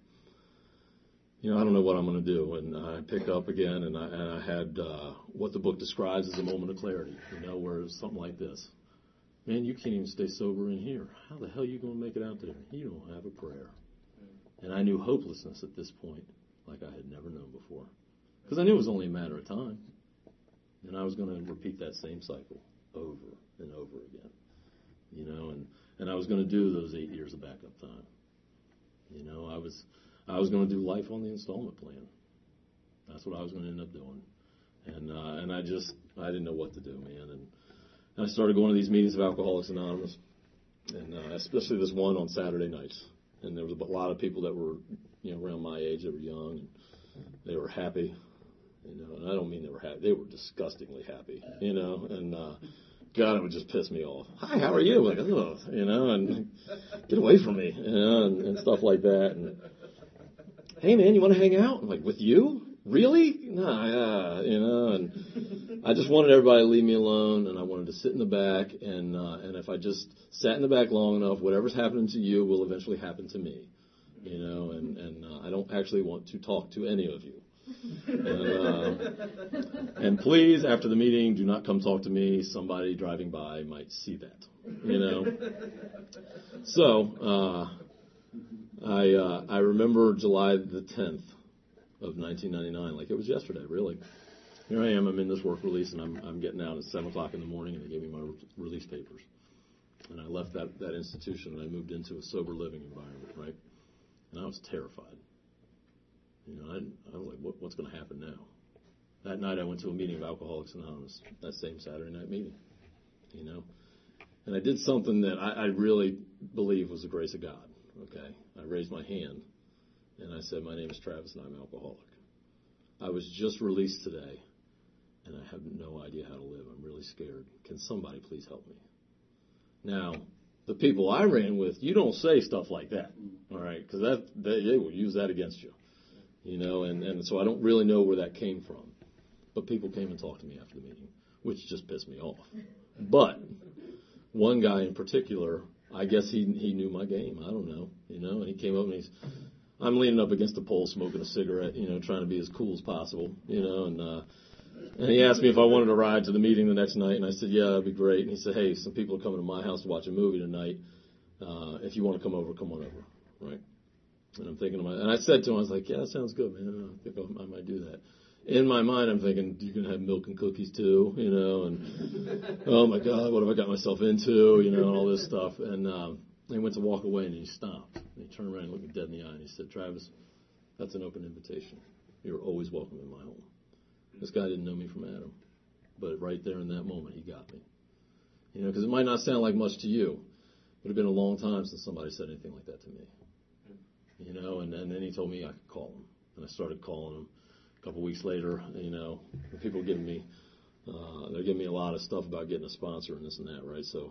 you know, I don't know what I'm going to do. And I pick up again, and I, and I had uh, what the book describes as a moment of clarity. You know, where it's something like this: man, you can't even stay sober in here. How the hell are you going to make it out there? You don't have a prayer. And I knew hopelessness at this point, like I had never known before. Because I knew it was only a matter of time. And I was going to repeat that same cycle over and over again. You know, and, and I was going to do those eight years of backup time. You know, I was I was going to do life on the installment plan. That's what I was going to end up doing. And uh, and I just, I didn't know what to do, man. And, and I started going to these meetings of Alcoholics Anonymous, and uh, especially this one on Saturday nights. And there was a lot of people that were, you know, around my age that were young, and they were happy. You know, and I don't mean they were happy. They were disgustingly happy, you know, and, uh, God, it would just piss me off. Hi, how are you? Like, oh, you know, and get away from me, you know, and, and stuff like that. And, hey, man, you want to hang out? I'm like, with you? Really? Nah, yeah, you know, and I just wanted everybody to leave me alone, and I wanted to sit in the back, and, uh, and if I just sat in the back long enough, whatever's happening to you will eventually happen to me, you know, and, and uh, I don't actually want to talk to any of you. And, uh, and please, after the meeting, do not come talk to me. Somebody driving by might see that, you know. So uh, I uh, I remember July the tenth of nineteen ninety-nine, like it was yesterday, really. Here I am. I'm in this work release, and I'm I'm getting out at seven o'clock in the morning, and they gave me my re- release papers. And I left that, that institution, and I moved into a sober living environment, right? And I was terrified. You know, I, I was like, what, what's going to happen now? That night I went to a meeting of Alcoholics Anonymous, that same Saturday night meeting, you know. And I did something that I, I really believe was the grace of God, okay. I raised my hand, and I said, my name is Travis, and I'm an alcoholic. I was just released today, and I have no idea how to live. I'm really scared. Can somebody please help me? Now, the people I ran with, you don't say stuff like that, all right, because that they, they will use that against you, you know, and, and so I don't really know where that came from. But people came and talked to me after the meeting, which just pissed me off. But one guy in particular, I guess he he knew my game. I don't know, you know, and he came up and he's, I'm leaning up against the pole smoking a cigarette, you know, trying to be as cool as possible, you know, and uh, and he asked me if I wanted to ride to the meeting the next night, and I said, yeah, that'd be great. And he said, hey, some people are coming to my house to watch a movie tonight. Uh, if you want to come over, come on over, right? And I'm thinking to my, and I said to him, I was like, yeah, that sounds good, man. I think I might do that. In my mind, I'm thinking, you can have milk and cookies too, you know, and oh my God, what have I got myself into, you know, and all this stuff. And um, he went to walk away, and he stopped. And he turned around and looked me dead in the eye, and he said, Travis, that's an open invitation. You're always welcome in my home. This guy didn't know me from Adam, but right there in that moment, he got me. You know, because it might not sound like much to you, but it had been a long time since somebody said anything like that to me. You know, and, and then he told me I could call him, and I started calling him. A couple weeks later, you know, people are giving me, uh, they're giving me a lot of stuff about getting a sponsor and this and that, right? So,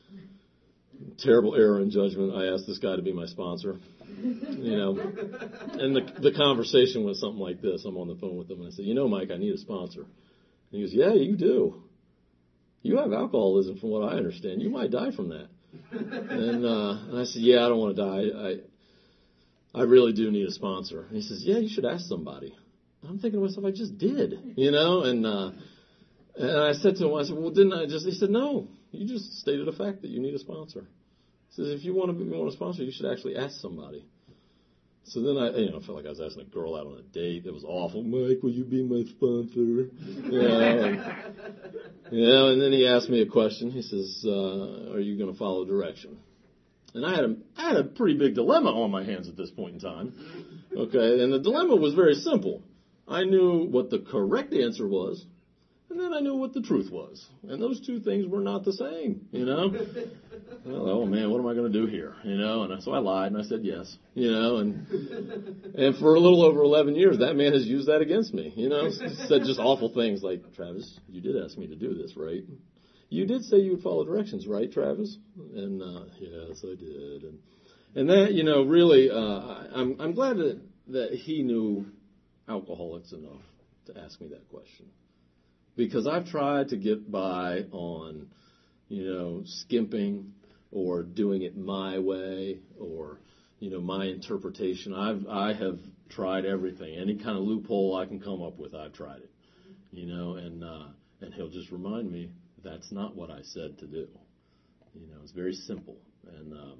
terrible error in judgment. I asked this guy to be my sponsor, you know, and the the conversation was something like this. I'm on the phone with him, and I said, you know, Mike, I need a sponsor. And he goes, yeah, you do. You have alcoholism, from what I understand. You might die from that. And, uh, and I said, yeah, I don't want to die. I, I really do need a sponsor. And he says, yeah, you should ask somebody. I'm thinking to myself, I just did, you know, and uh, and I said to him, I said, well, didn't I just? He said, no, you just stated a fact that you need a sponsor. He says, if you want to, you want a sponsor, you should actually ask somebody. So then I, you know, felt like I was asking a girl out on a date. It was awful. Mike, will you be my sponsor? You know, and, you know, and then he asked me a question. He says, uh, are you going to follow direction? And I had a, I had a pretty big dilemma on my hands at this point in time. Okay, and the dilemma was very simple. I knew what the correct answer was, and then I knew what the truth was. And those two things were not the same, you know. Well, oh, man, what am I going to do here, you know? And so I lied, and I said yes, you know. And and for a little over eleven years, that man has used that against me, you know. Said just awful things like, Travis, you did ask me to do this, right? You did say you would follow directions, right, Travis? And uh, yes, I did. And and that, you know, really, uh, I'm I'm glad that that he knew alcoholics enough to ask me that question, because I've tried to get by on, you know, skimping or doing it my way or, you know, my interpretation. I've I have tried everything, any kind of loophole I can come up with. I've tried it, you know, and uh, and he'll just remind me that's not what I said to do. You know, it's very simple, and um,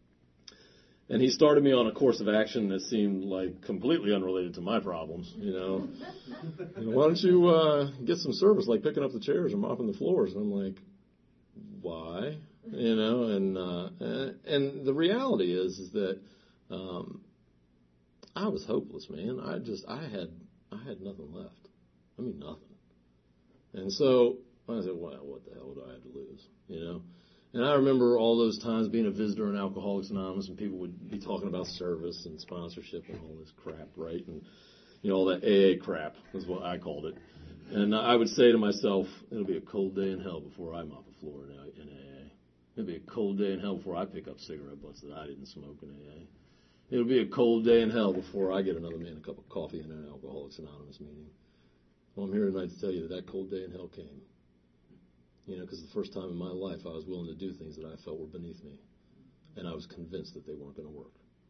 and he started me on a course of action that seemed like completely unrelated to my problems, you know. You know, why don't you uh, get some service, like picking up the chairs or mopping the floors? And I'm like, why? You know, and uh, and, and the reality is, is that um, I was hopeless, man. I just, I had, I had nothing left. I mean, nothing. And so I said, well, what the hell do I have to lose, you know? And I remember all those times being a visitor in Alcoholics Anonymous, and people would be talking about service and sponsorship and all this crap, right? And, you know, all that A A crap is what I called it. And I would say to myself, it'll be a cold day in hell before I mop a floor in A A. It'll be a cold day in hell before I pick up cigarette butts that I didn't smoke in A A. It'll be a cold day in hell before I get another man a cup of coffee in an Alcoholics Anonymous meeting. Well, I'm here tonight to tell you that that cold day in hell came. You know, because the first time in my life I was willing to do things that I felt were beneath me, and I was convinced that they weren't going to work.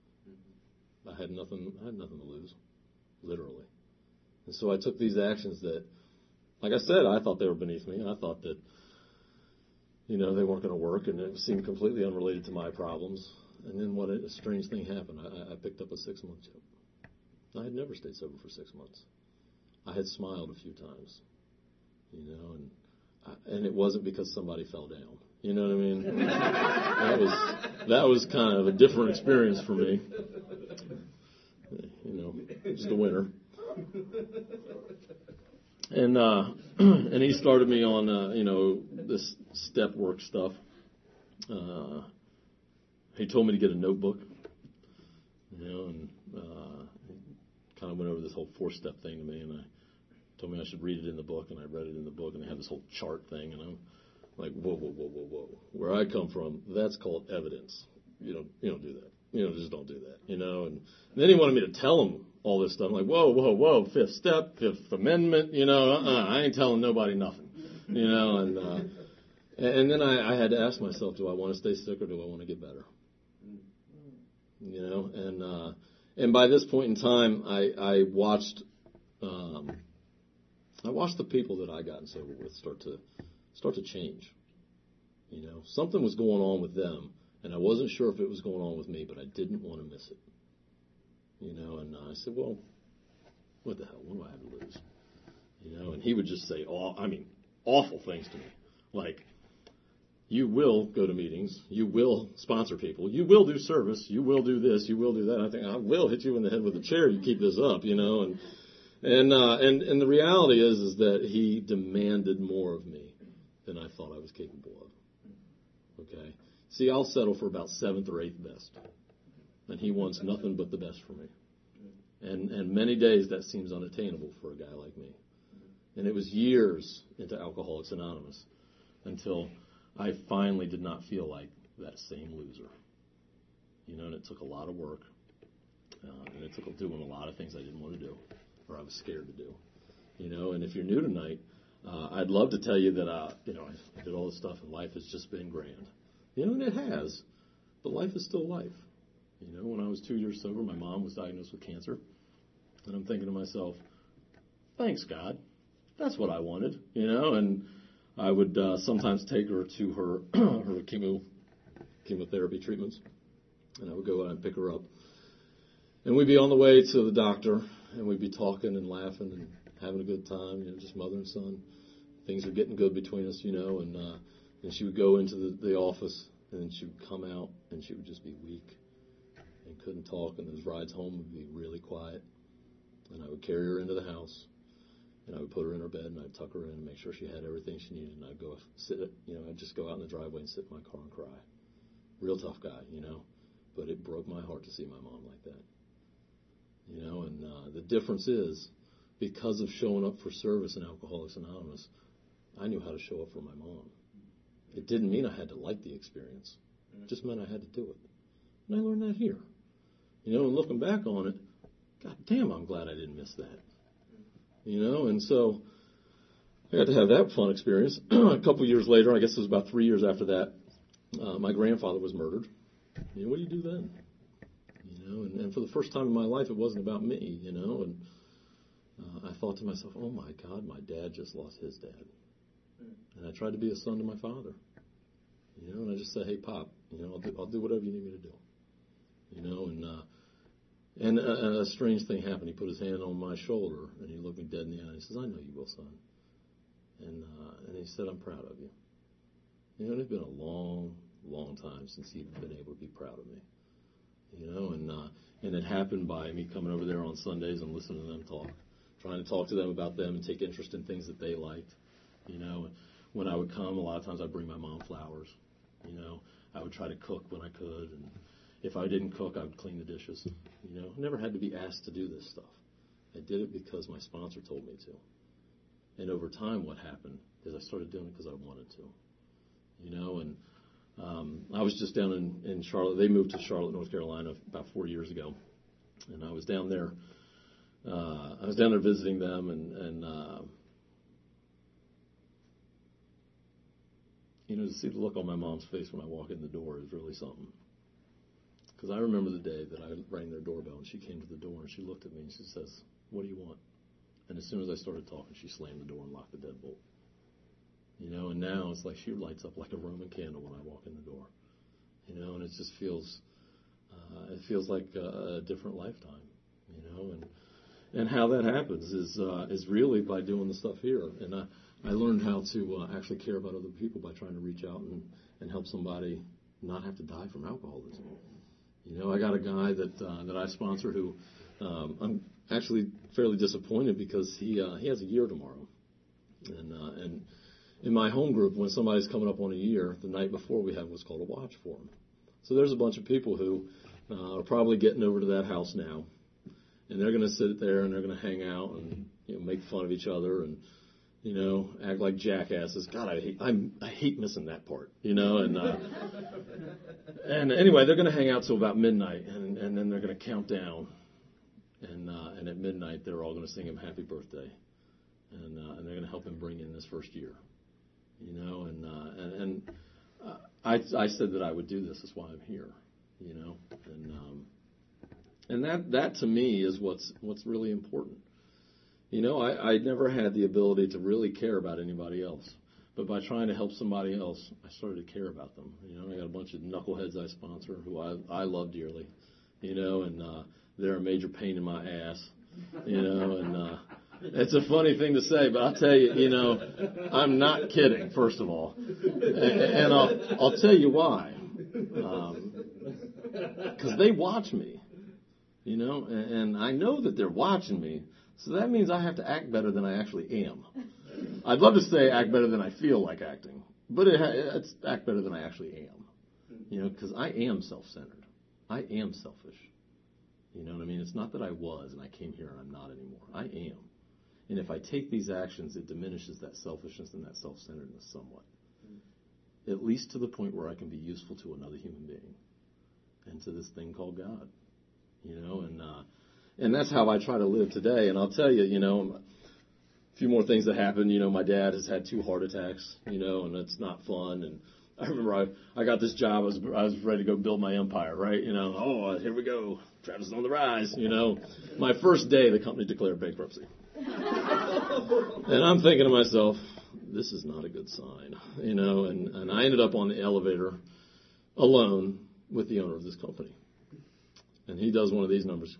I had nothing. I had nothing to lose, literally. And so I took these actions that, like I said, I thought they were beneath me. I thought that, you know, they weren't going to work, and it seemed completely unrelated to my problems. And then what a strange thing happened. I, I picked up a six-month job. I had never stayed sober for six months. I had smiled a few times, you know, and. And it wasn't because somebody fell down. You know what I mean? That was that was kind of a different experience for me. You know, just a winner. And uh, and he started me on uh, you know this step work stuff. Uh, he told me to get a notebook. You know, and uh, he kind of went over this whole four step thing to me, and I told me I should read it in the book, and I read it in the book, and they had this whole chart thing, and I'm like, whoa, whoa, whoa, whoa, whoa. Where I come from, that's called evidence. You don't, you don't do that. You know, just don't do that, you know. And then he wanted me to tell him all this stuff. I'm like, whoa, whoa, whoa, Fifth Step, Fifth Amendment, you know, uh-uh, I ain't telling nobody nothing, you know. And uh, and then I, I had to ask myself, do I want to stay sick or do I want to get better? You know, and uh, and by this point in time, I, I watched um, I watched the people that I gotten sober with start to start to change. You know, something was going on with them, and I wasn't sure if it was going on with me, but I didn't want to miss it. You know, and uh, I said, well, what the hell? What do I have to lose? You know, and he would just say, oh, I mean, awful things to me, like, you will go to meetings, you will sponsor people, you will do service, you will do this, you will do that. I think I will hit you in the head with a chair. You keep this up, you know, and and uh, and and the reality is is that he demanded more of me than I thought I was capable of. Okay, see, I'll settle for about seventh or eighth best, and he wants nothing but the best for me. And and many days that seems unattainable for a guy like me. And it was years into Alcoholics Anonymous until I finally did not feel like that same loser. You know, and it took a lot of work. Uh, and it took doing a lot of things I didn't want to do or I was scared to do. You know, and if you're new tonight, uh, I'd love to tell you that, uh, you know, I did all this stuff and life has just been grand. You know, and it has. But life is still life. You know, when I was two years sober, my mom was diagnosed with cancer. And I'm thinking to myself, thanks, God. That's what I wanted, you know, and I would uh, sometimes take her to her her chemo chemotherapy treatments, and I would go out and pick her up, and we'd be on the way to the doctor, and we'd be talking and laughing and having a good time, you know, just mother and son. Things are getting good between us, you know, and uh, and she would go into the, the office, and then she would come out, and she would just be weak and couldn't talk, and those rides home would be really quiet, and I would carry her into the house. And I would put her in her bed, and I'd tuck her in and make sure she had everything she needed. And I'd go sit, at, you know, I'd just go out in the driveway and sit in my car and cry. Real tough guy, you know. But it broke my heart to see my mom like that. You know, and uh, the difference is, because of showing up for service in Alcoholics Anonymous, I knew how to show up for my mom. It didn't mean I had to like the experience. It just meant I had to do it. And I learned that here. You know, and looking back on it, God damn, I'm glad I didn't miss that. You know, and so I got to have that fun experience. A couple years later, I guess it was about three years after that, uh, my grandfather was murdered. You know, what do you do then? You know, and, and for the first time in my life, it wasn't about me, you know, and uh, I thought to myself, oh my God, my dad just lost his dad. And I tried to be a son to my father. You know, and I just said, hey, Pop, you know, I'll do, I'll do whatever you need me to do. You know, and uh, And a, a strange thing happened. He put his hand on my shoulder, and he looked me dead in the eye, and he says, I know you will, son. And uh, and he said, I'm proud of you. You know, it had been a long, long time since he'd been able to be proud of me. You know, and uh, and it happened by me coming over there on Sundays and listening to them talk, trying to talk to them about them and take interest in things that they liked. You know, when I would come, a lot of times I'd bring my mom flowers. You know, I would try to cook when I could, and if I didn't cook, I would clean the dishes. You know, I never had to be asked to do this stuff. I did it because my sponsor told me to. And over time, what happened is I started doing it because I wanted to. You know, and um, I was just down in, in Charlotte. They moved to Charlotte, North Carolina about four years ago. And I was down there. Uh, I was down there visiting them, and, and uh, you know, to see the look on my mom's face when I walk in the door is really something. Because I remember the day that I rang their doorbell, and she came to the door, and she looked at me, and she says, what do you want? And as soon as I started talking, she slammed the door and locked the deadbolt. You know, and now it's like she lights up like a Roman candle when I walk in the door. You know, and it just feels, uh, it feels like a, a different lifetime, you know. And and how that happens is uh, is really by doing the stuff here. And I, I learned how to uh, actually care about other people by trying to reach out and, and help somebody not have to die from alcoholism. You know, I got a guy that uh, that I sponsor who um, I'm actually fairly disappointed because he uh, he has a year tomorrow, and uh, and in my home group, when somebody's coming up on a year, the night before we have what's called a watch for them. So there's a bunch of people who uh, are probably getting over to that house now, and they're going to sit there and they're going to hang out and you know, make fun of each other and, you know, act like jackasses. God, I hate, I'm, I hate missing that part, you know, and, uh, and anyway, they're going to hang out till about midnight, and, and then they're going to count down, and, uh, and at midnight, they're all going to sing him happy birthday, and, uh, and they're going to help him bring in this first year, you know, and, uh, and, and uh, I, I said that I would do this. That's why I'm here, you know, and, um, and that, that to me is what's, what's really important. You know, I, I never had the ability to really care about anybody else. But by trying to help somebody else, I started to care about them. You know, I got a bunch of knuckleheads I sponsor who I, I love dearly, you know, and uh, they're a major pain in my ass, you know, and uh, it's a funny thing to say, but I'll tell you, you know, I'm not kidding, first of all. And, and I'll, I'll tell you why. Because um, they watch me, you know, and, and I know that they're watching me. So that means I have to act better than I actually am. I'd love to say act better than I feel like acting, but it, it's act better than I actually am. You know, because I am self-centered. I am selfish. You know what I mean? It's not that I was and I came here and I'm not anymore. I am. And if I take these actions, it diminishes that selfishness and that self-centeredness somewhat. At least to the point where I can be useful to another human being and to this thing called God. You know, and uh, And that's how I try to live today. And I'll tell you, you know, a few more things that happened. You know, my dad has had two heart attacks, you know, and it's not fun. And I remember I, I got this job. I was, I was ready to go build my empire, right? You know, oh, here we go. Travis is on the rise, you know. My first day, the company declared bankruptcy. And I'm thinking to myself, this is not a good sign, you know. And, and I ended up on the elevator alone with the owner of this company. And he does one of these numbers.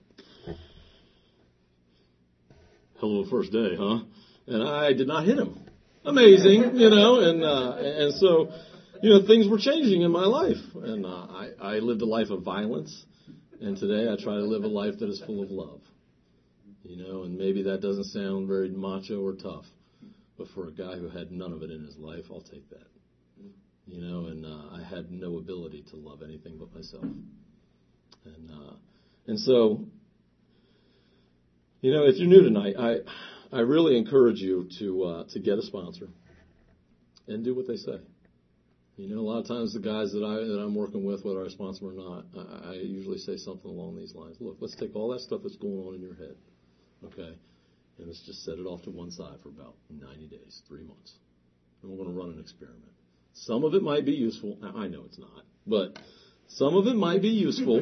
Hello, first day, huh? And I did not hit him. Amazing, you know, and uh, and so, you know, things were changing in my life. And uh, I, I lived a life of violence, and today I try to live a life that is full of love. You know, and maybe that doesn't sound very macho or tough, but for a guy who had none of it in his life, I'll take that. You know, and uh, I had no ability to love anything but myself. And uh, and so, you know, if you're new tonight, I I really encourage you to uh, to get a sponsor and do what they say. You know, a lot of times the guys that I that I'm working with, whether I sponsor them or not, I, I usually say something along these lines. Look, let's take all that stuff that's going on in your head, okay, and let's just set it off to one side for about ninety days, three months, and we're going to run an experiment. Some of it might be useful. Now, I know it's not, but some of it might be useful,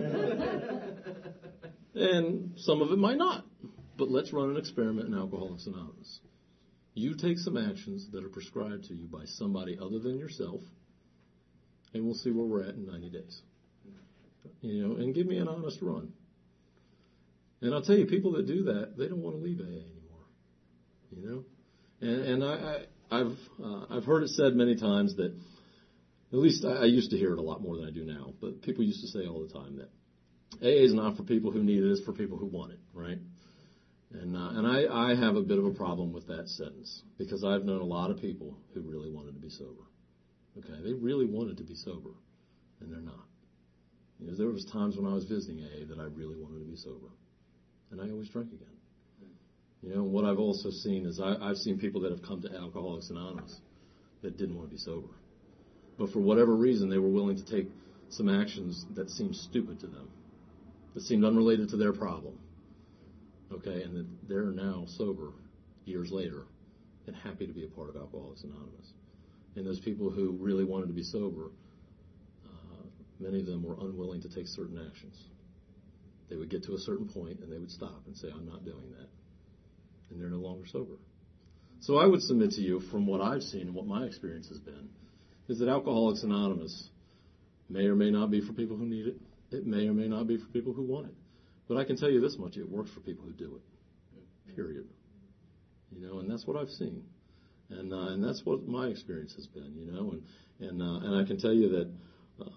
and some of it might not. But let's run an experiment in Alcoholics Anonymous. You take some actions that are prescribed to you by somebody other than yourself, and we'll see where we're at in ninety days. You know, and give me an honest run. And I'll tell you, people that do that, they don't want to leave A A anymore. You know, and and I, I I've uh, I've heard it said many times that, at least I, I used to hear it a lot more than I do now, but people used to say all the time that A A is not for people who need it, it's for people who want it, right? And uh, and I, I have a bit of a problem with that sentence because I've known a lot of people who really wanted to be sober. Okay, they really wanted to be sober, and they're not. You know, there was times when I was visiting A A that I really wanted to be sober, and I always drank again. You know, what I've also seen is I, I've seen people that have come to Alcoholics Anonymous that didn't want to be sober, but for whatever reason they were willing to take some actions that seemed stupid to them, that seemed unrelated to their problem. Okay, and that they're now sober years later and happy to be a part of Alcoholics Anonymous. And those people who really wanted to be sober, uh, many of them were unwilling to take certain actions. They would get to a certain point and they would stop and say, I'm not doing that. And they're no longer sober. So I would submit to you, from what I've seen and what my experience has been, is that Alcoholics Anonymous may or may not be for people who need it. It may or may not be for people who want it. But I can tell you this much, it works for people who do it, period. You know, and that's what I've seen. And uh, and that's what my experience has been, you know. And and, uh, and I can tell you that, um,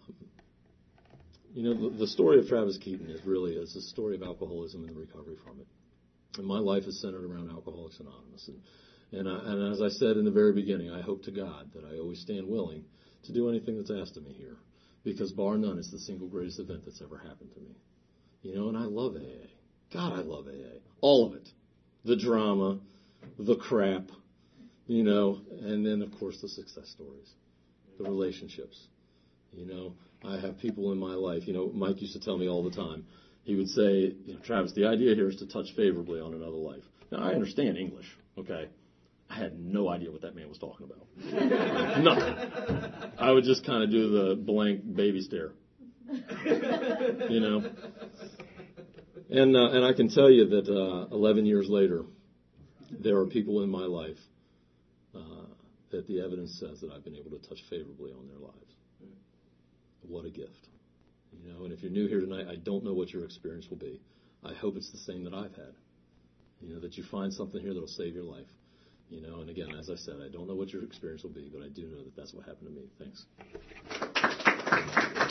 you know, the, the story of Travis Keaton is really is a story of alcoholism and the recovery from it. And my life is centered around Alcoholics Anonymous. And, and, uh, and as I said in the very beginning, I hope to God that I always stand willing to do anything that's asked of me here. Because bar none, it's the single greatest event that's ever happened to me. You know, and I love A A. God, I love A A. All of it. The drama, the crap, you know, and then, of course, the success stories, the relationships. You know, I have people in my life, you know, Mike used to tell me all the time. He would say, you know, Travis, the idea here is to touch favorably on another life. Now, I understand English, okay? I had no idea what that man was talking about. Nothing. I would just kind of do the blank baby stare, you know. And uh, and I can tell you that uh, eleven years later, there are people in my life uh, that the evidence says that I've been able to touch favorably on their lives. What a gift. You know, and if you're new here tonight, I don't know what your experience will be. I hope it's the same that I've had. You know, that you find something here that will save your life. You know, and again, as I said, I don't know what your experience will be, but I do know that that's what happened to me. Thanks.